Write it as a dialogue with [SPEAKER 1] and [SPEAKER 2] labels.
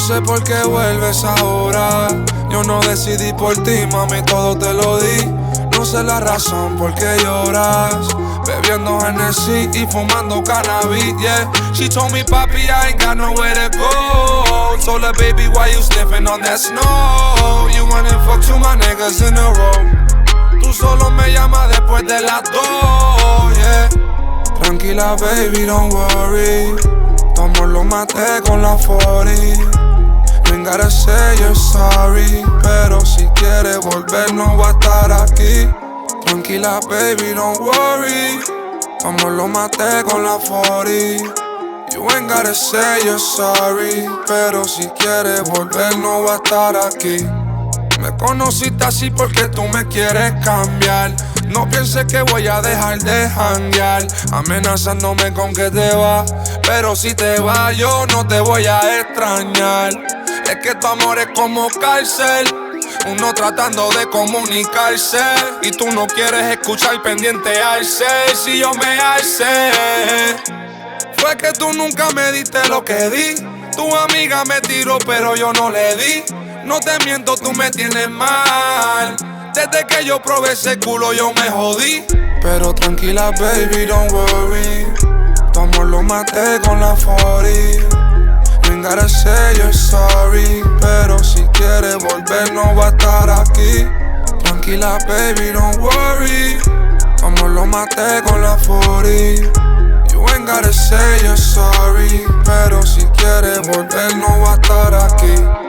[SPEAKER 1] sé por qué vuelves ahora. Yo no decidí por ti, mami, todo te lo di. No sé la razón por qué lloras. Bebiendo Hennessy y fumando cannabis, yeah. She told me, papi, I ain't got nowhere to go. Told her, baby, why you sniffing on that snow? You wanna fuck two my niggas in a row. Tú solo me llamas después de las 2, yeah. Tranquila, baby, don't worry. Tu amor lo maté con la 40. You ain't gotta say you're sorry, pero si quieres volver no voy a estar aquí. Tranquila, baby, don't worry. Tu amor lo maté con la 40. You ain't gotta say you're sorry, pero si quieres volver no voy a estar aquí. Me conociste así porque tú me quieres cambiar. No pienses que voy a dejar de janguear, amenazándome con que te vas. Pero si te vas yo no te voy a extrañar. Es que tu amor es como cárcel, uno tratando de comunicarse y tú no quieres escuchar, pendiente alce. Si yo me alcé, fue que tú nunca me diste lo que di. Tu amiga me tiró pero yo no le di. No te miento, tú me tienes mal. Desde que yo probé ese culo yo me jodí. Pero tranquila, baby, don't worry. Tu amor lo maté con la 40. You ain't gotta say you're sorry, pero si quieres volver no va a estar aquí. Tranquila, baby, don't worry. Tu amor lo maté con la 40. You ain't gotta say you're sorry, pero si quieres volver no va a estar aquí.